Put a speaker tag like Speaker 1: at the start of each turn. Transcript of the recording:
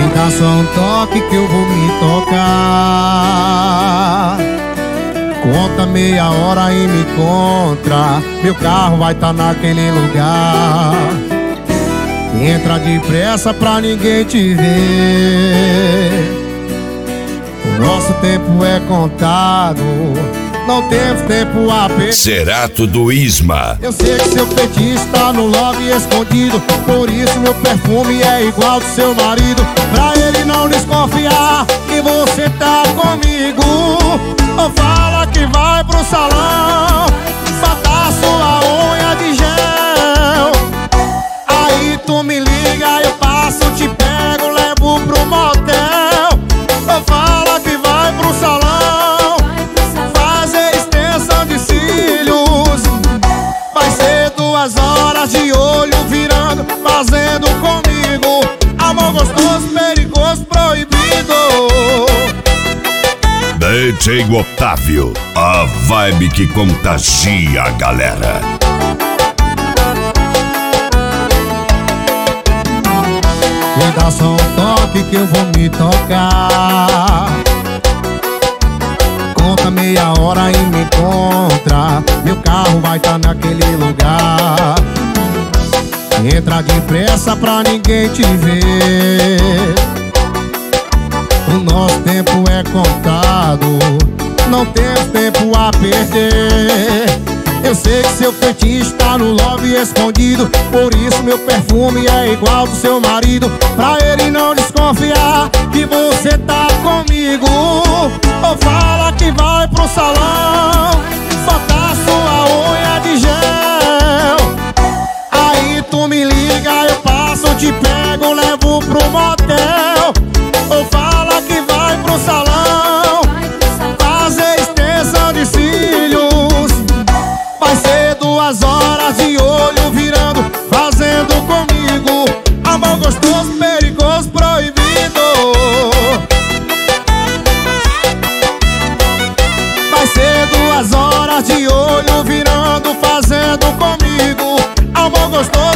Speaker 1: Me dá só um toque que eu vou me tocar. Conta meia hora e me encontra. Meu carro vai tá naquele lugar. Entra depressa pra ninguém te ver. O nosso tempo é contado, não temos tempo a perder.
Speaker 2: Cerato do Isma.
Speaker 1: Eu sei que seu feitiço tá no lobby escondido, por isso meu perfume é igual do seu marido. Pra ele não desconfiar que você tá comigo, ou fala que vai pro salão botar sua unha de gel. Aí tu me liga, eu passo, te pego, levo pro motel. Ou fala que vai pro salão fazer extensão de cílios. Vai ser 2 horas de olho virando, fazendo comigo amor gostoso, perigoso, proibido.
Speaker 2: DJ Otávio, a vibe que contagia a galera.
Speaker 1: Me dá só um toque que eu vou me tocar. Conta meia hora e me encontra. Meu carro vai tá naquele lugar. Entra depressa pra ninguém te ver. O nosso tempo é contado, não temos tempo a perder. Eu sei que seu feitiço tá no lobby escondido, por isso meu perfume é igual do seu marido. Pra ele não desconfiar que você tá comigo, ou fala que vai pro salão botar sua unha de gel. Aí tu me liga, eu passo, te pego, levo pro motel. Ou fala que vai pro salão fazer extensão de cílios. Vai ser 2 horas de olho virando, fazendo comigo amor gostoso, perigoso, proibido. Vai ser 2 horas de olho virando, fazendo comigo amor gostoso,